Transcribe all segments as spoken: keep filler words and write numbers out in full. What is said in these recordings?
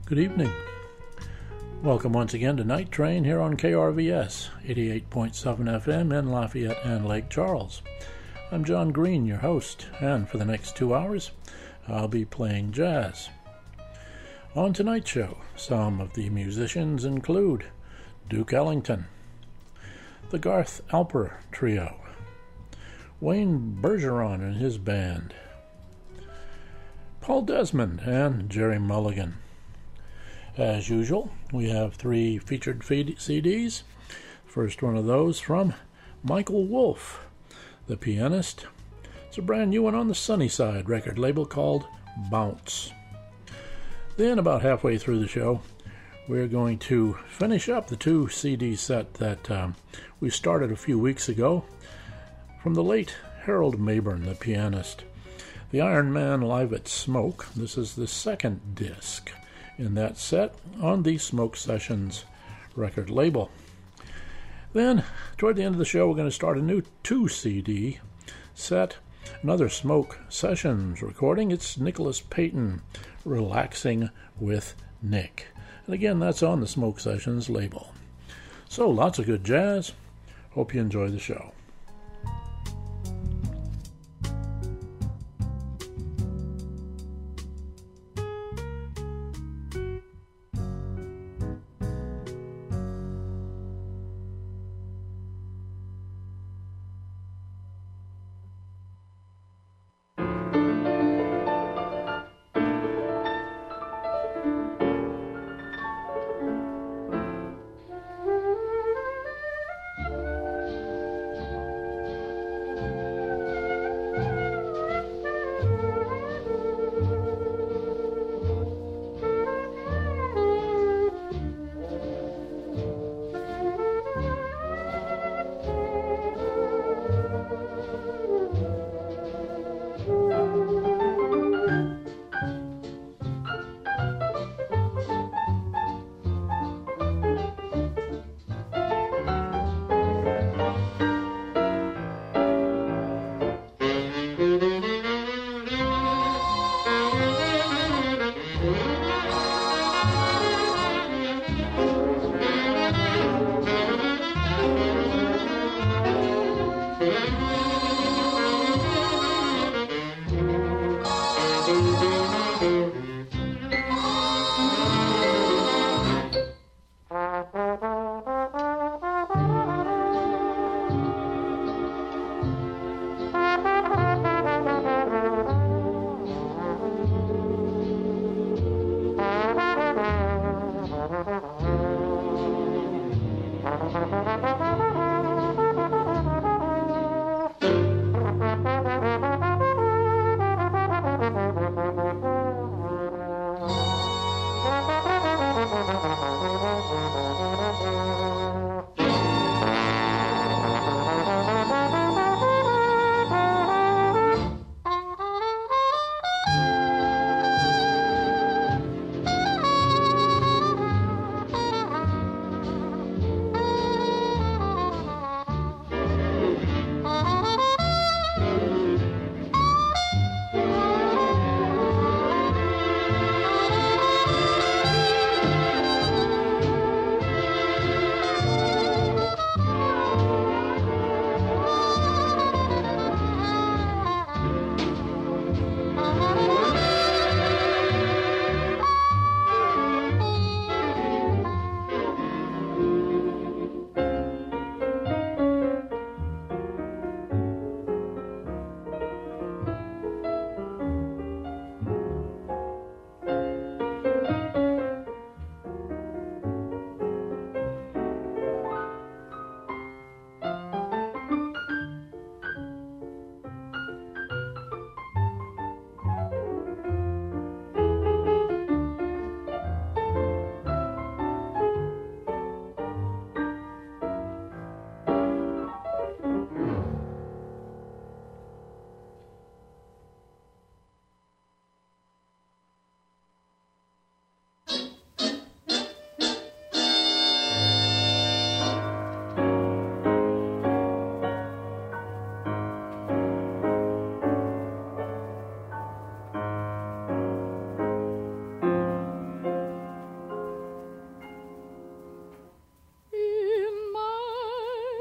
Good evening. Welcome once again to Night Train here on K R V S, eighty-eight point seven F M in Lafayette and Lake Charles. I'm John Green, your host, and for the next two hours, I'll be playing jazz. On tonight's show, some of the musicians include Duke Ellington, the Garth Alper Trio, Wayne Bergeron and his band, Paul Desmond and Jerry Mulligan. As usual, we have three featured C Ds. First one of those from Michael Wolff, the pianist. It's a brand new one on the Sunnyside record label called Bounce. Then, about halfway through the show, we're going to finish up the two C D set that um, we started a few weeks ago from the late Harold Mabern, the pianist. The Iron Man Live at Smoke. This is the second disc in that set on the Smoke Sessions record label. Then, toward the end of the show, we're going to start a new two C D set, another Smoke Sessions recording. It's Nicholas Payton, Relaxing with Nick. And again, that's on the Smoke Sessions label. So, lots of good jazz. Hope you enjoy the show.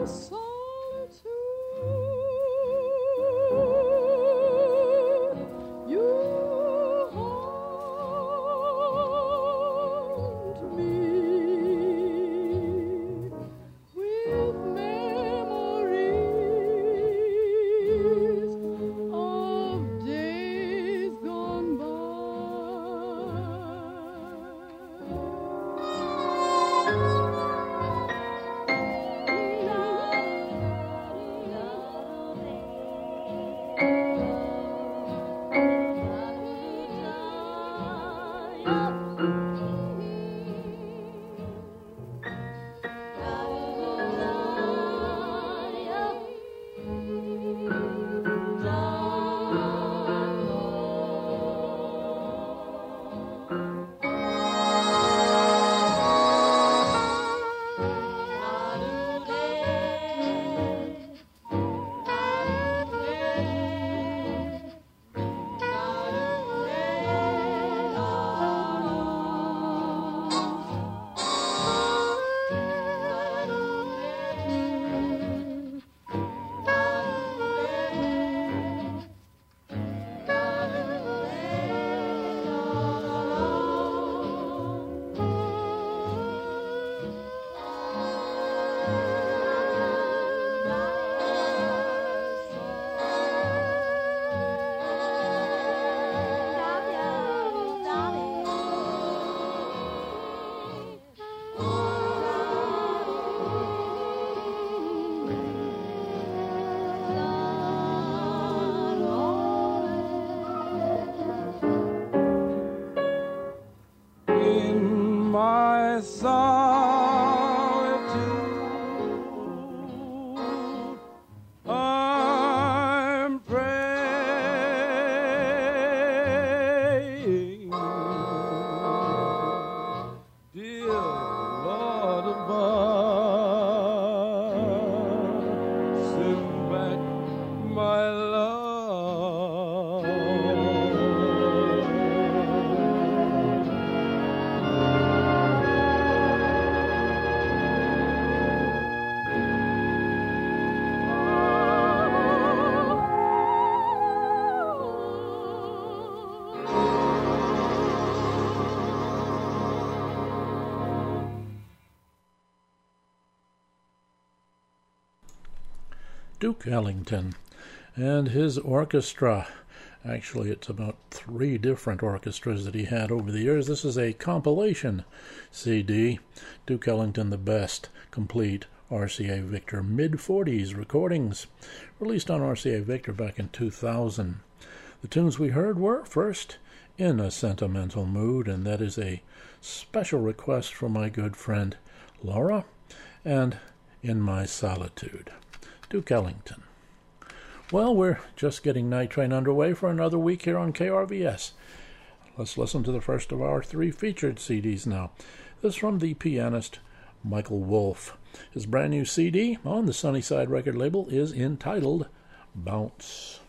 Duke Ellington and his orchestra. Actually, it's about three different orchestras that he had over the years. This is a compilation C D, Duke Ellington the Best, complete R C A Victor mid forties recordings, released on R C A Victor back in two thousand. The tunes we heard were, first, In a Sentimental Mood, and that is a special request from my good friend Laura, and In My Solitude. Duke Ellington. Well, we're just getting Night Train underway for another week here on K R V S. Let's listen to the first of our three featured C Ds now. This is from the pianist Michael Wolff. His brand new C D on the Sunnyside record label is entitled Bounce.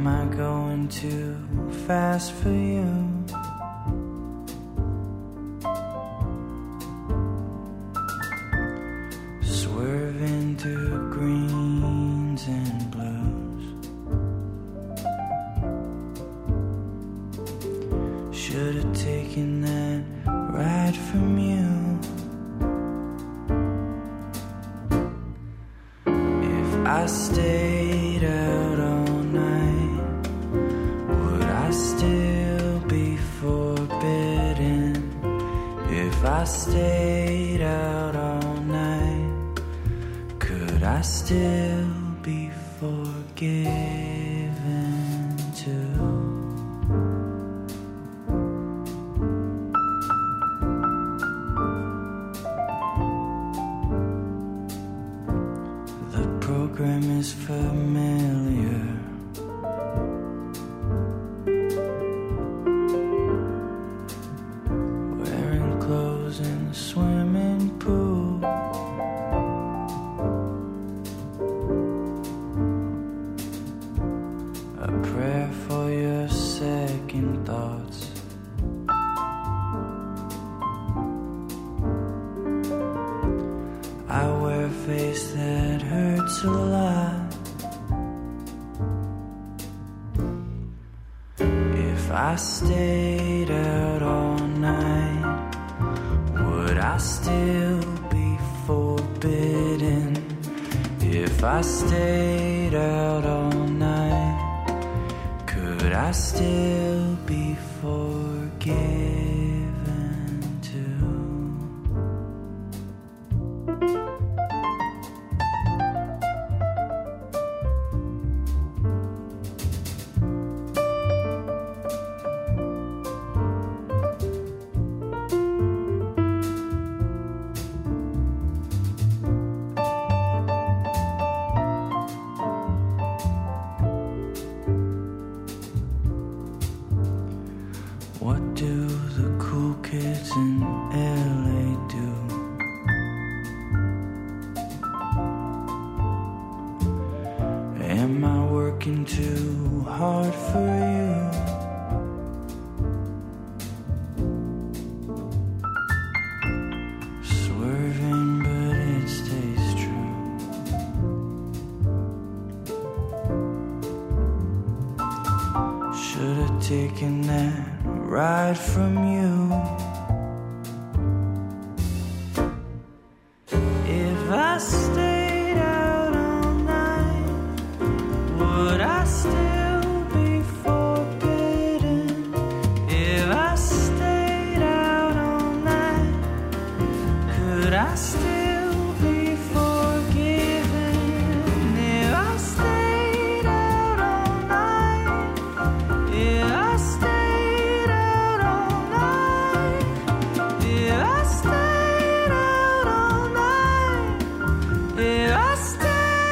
I going too fast for you? Swerving through greens and blues. Should have taken that ride from you. If I stayed out all night, would I still be forbidden? If I stayed out all night, could I still be forgiven too? The program is familiar. Wearing clothes in the swimming pool. A prayer for your second thoughts. I wear a face that hurts a lot. If I stayed out all night, would I still be forbidden? If I stayed out all night, could I still be forgiven too? What do the cool kids in L A do? Am I working too hard for you? Swerving, but it stays true. Should have taken that ride from you. If I stayed out all night, would I still be forbidden? If I stayed out all night, could I still be forgiven? If I stayed out all night, if I stayed out all night, if I stayed out all night, if I stayed.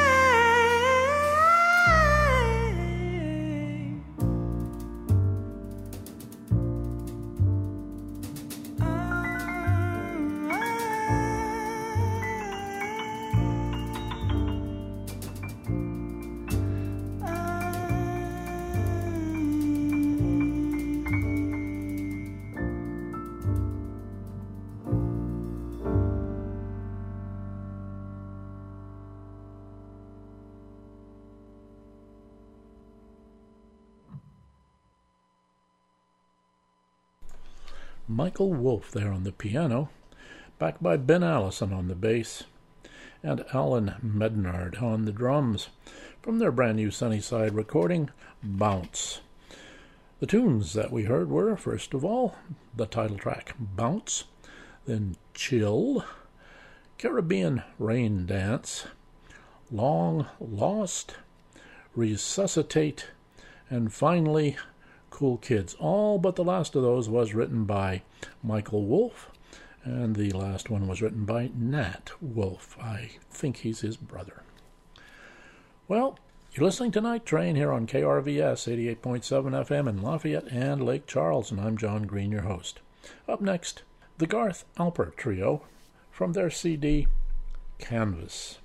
Michael Wolff there on the piano, backed by Ben Allison on the bass, and Alan Mednard on the drums, from their brand new Sunnyside recording, Bounce. The tunes that we heard were, first of all, the title track, Bounce, then Chill, Caribbean Rain Dance, Long Lost, Resuscitate, and finally, Cool Kids. All but the last of those was written by Michael Wolff, and the last one was written by Nat Wolff. I think he's his brother. Well, you're listening to Night Train here on K R V S eighty-eight point seven F M in Lafayette and Lake Charles, and I'm John Green, your host. Up next, the Garth Alper Trio from their C D, Canvas.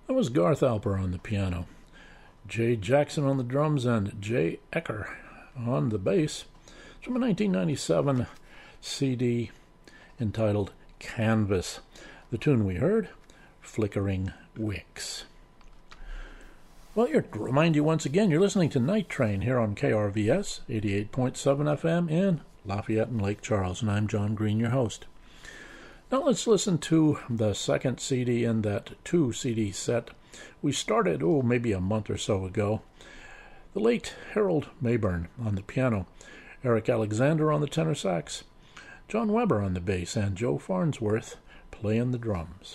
That was Garth Alper on the piano, Jay Jackson on the drums, and Jay Ecker on the bass. It's from a nineteen ninety-seven C D entitled Canvas. The tune we heard, Flickering Wicks. Well, here to remind you once again, you're listening to Night Train here on K R V S eighty-eight point seven F M in Lafayette and Lake Charles, and I'm John Green, your host. Now let's listen to the second C D in that two-C D set we started, oh, maybe a month or so ago. The late Harold Mayburn on the piano, Eric Alexander on the tenor sax, John Weber on the bass, and Joe Farnsworth playing the drums.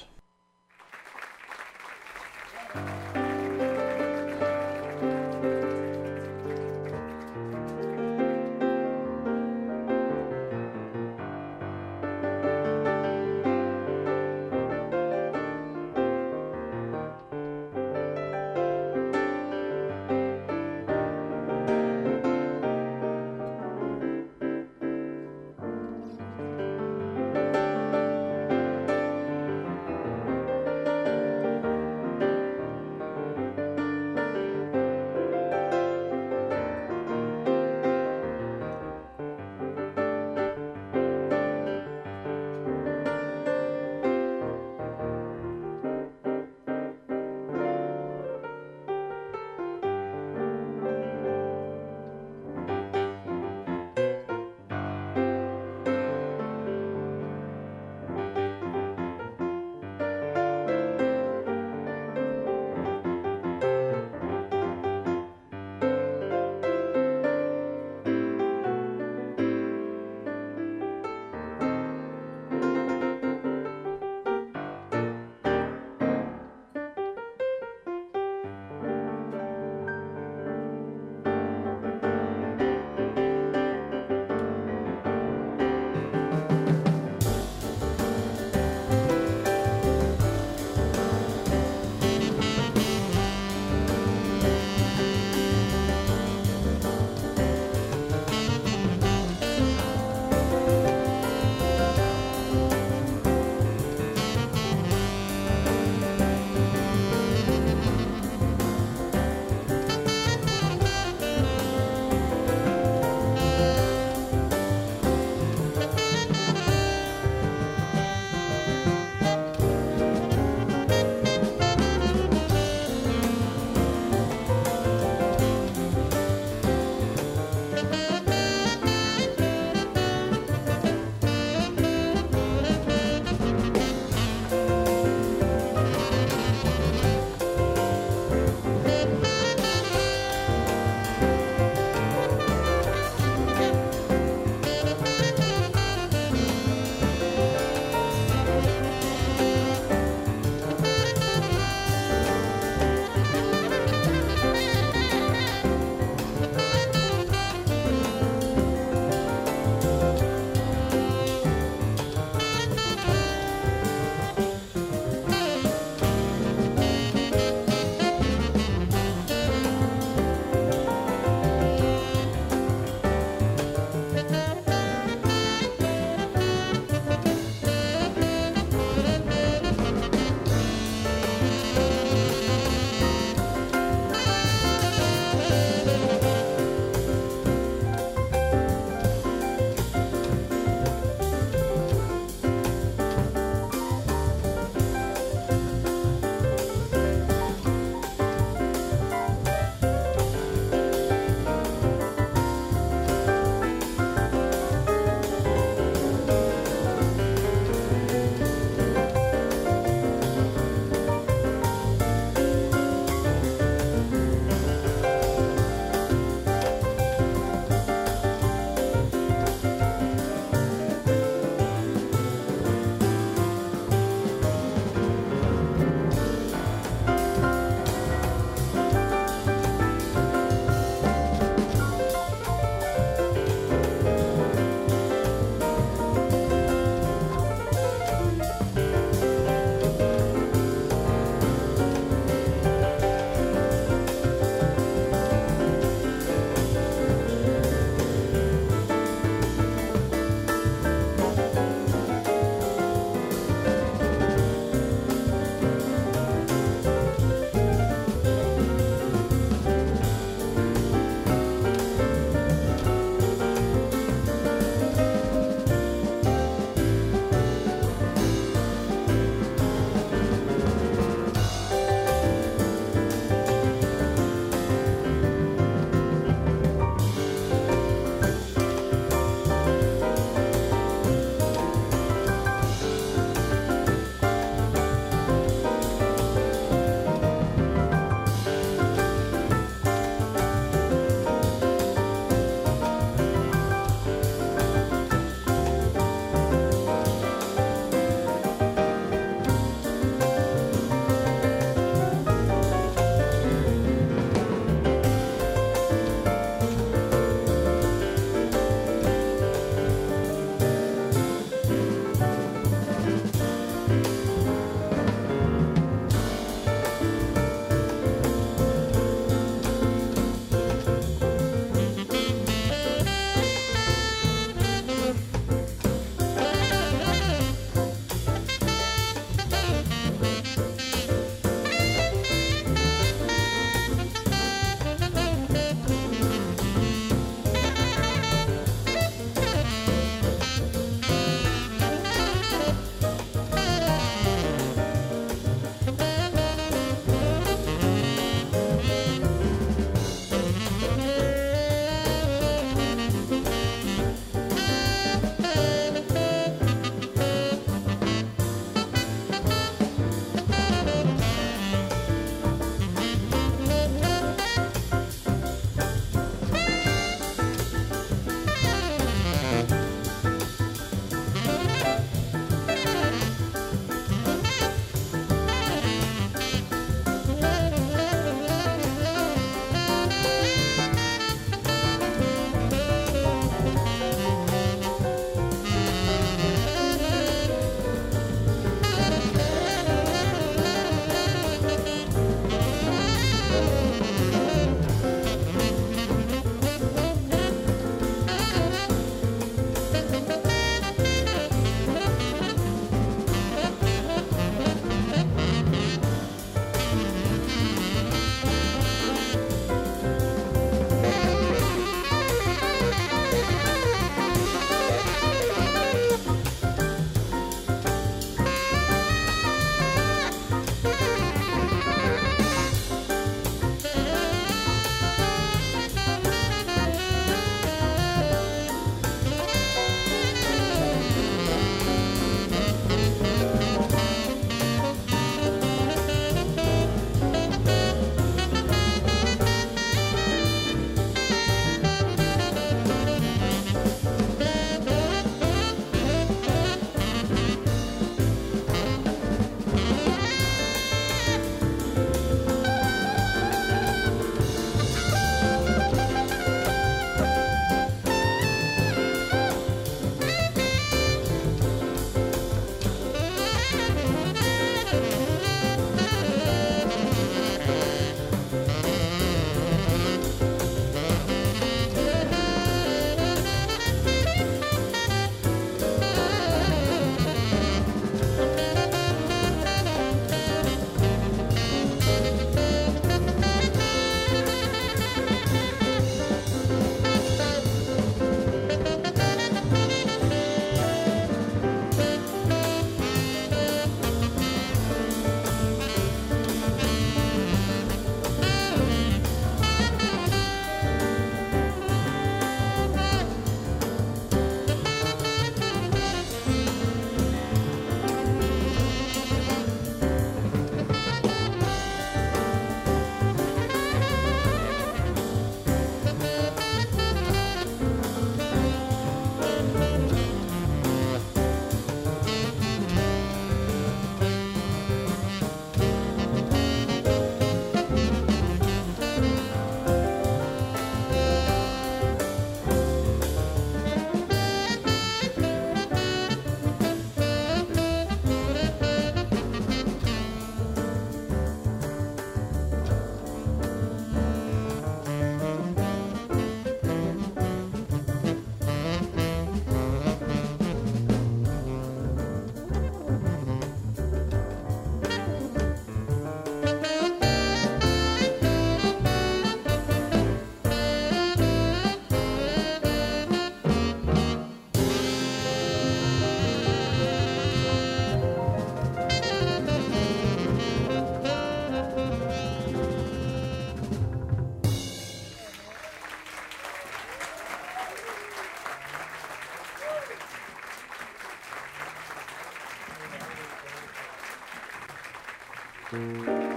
Thank